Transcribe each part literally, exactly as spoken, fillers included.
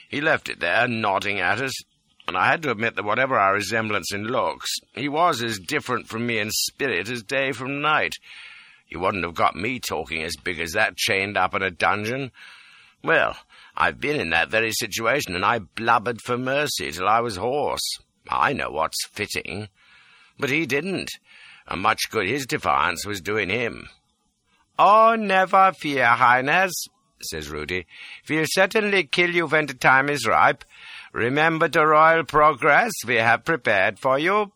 He left it there, nodding at us, and I had to admit that whatever our resemblance in looks, he was as different from me in spirit as day from night. You wouldn't have got me talking as big as that, chained up in a dungeon. Well, I've been in that very situation, and I blubbered for mercy till I was hoarse. I know what's fitting. But he didn't, and much good his defiance was doing him. "Oh, never fear, Highness," says Rudy. "We'll certainly kill you when the time is ripe. Remember the royal progress we have prepared for you."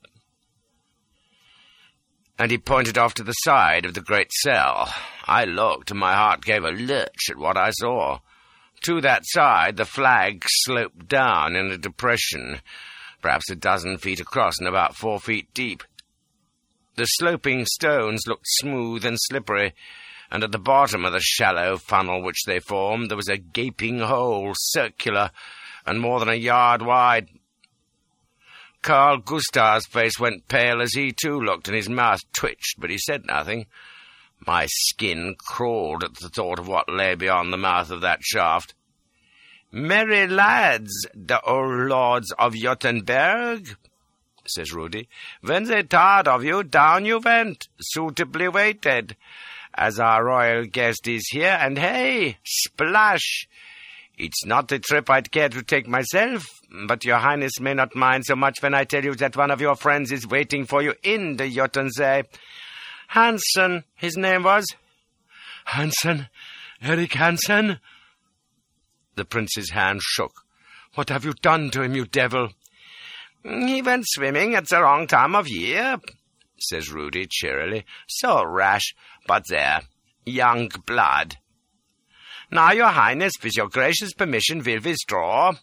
And he pointed off to the side of the great cell. I looked, and my heart gave a lurch at what I saw. To that side the flag sloped down in a depression, perhaps a dozen feet across and about four feet deep. The sloping stones looked smooth and slippery, and at the bottom of the shallow funnel which they formed there was a gaping hole, circular, and more than a yard wide. Carl Gustav's face went pale as he too looked, and his mouth twitched, but he said nothing. My skin crawled at the thought of what lay beyond the mouth of that shaft. "Merry lads, the old lords of Jottenberg," says Rudy. "When they tired of you, down you went, suitably weighted. As our royal guest is here, and hey, splash! It's not a trip I'd care to take myself, but your highness may not mind so much when I tell you that one of your friends is waiting for you in the Jottensee. Hansen, his name was." "Hansen? Eric Hansen?" The prince's hand shook. "What have you done to him, you devil?" "He went swimming at the wrong time of year," says Rudy cheerily. "So rash, but there, young blood. Now, your highness, with your gracious permission, will withdraw."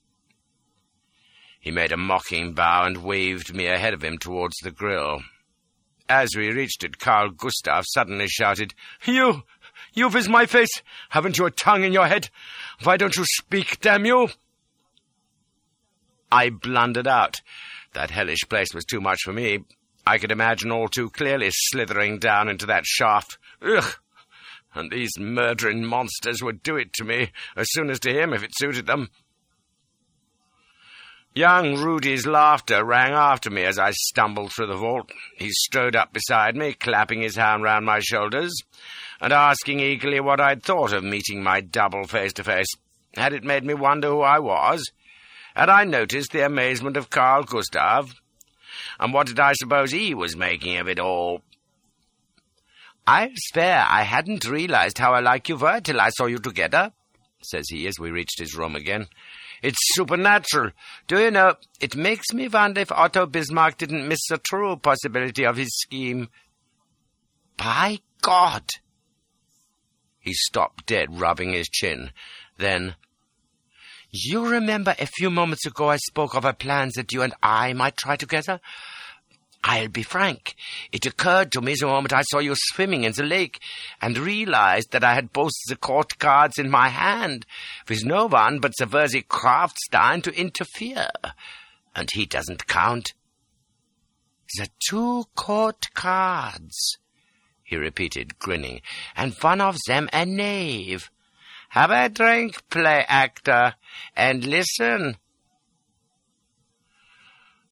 He made a mocking bow and waved me ahead of him towards the grill. As we reached it, Carl Gustav suddenly shouted, "You! You with my face! Haven't you a tongue in your head? Why don't you speak, damn you?" I blundered out. That hellish place was too much for me. I could imagine all too clearly slithering down into that shaft. Ugh! And these murdering monsters would do it to me as soon as to him if it suited them. Young Rudy's laughter rang after me as I stumbled through the vault. He strode up beside me, clapping his hand round my shoulders, and asking eagerly what I'd thought of meeting my double face-to-face. Had it made me wonder who I was? Had I noticed the amazement of Carl Gustav? And what did I suppose he was making of it all? "I'll swear I hadn't realized how alike you were till I saw you together," says he as we reached his room again. "It's supernatural. Do you know, it makes me wonder if Otto Bismarck didn't miss the true possibility of his scheme. By God!" He stopped dead, rubbing his chin. Then, "You remember a few moments ago I spoke of a plan that you and I might try together? I'll be frank. It occurred to me the moment I saw you swimming in the lake and realized that I had both the court cards in my hand, with no one but the worthy Krafstein to interfere. And he doesn't count. The two court cards," he repeated, grinning, "and one of them a knave. Have a drink, play actor, and listen.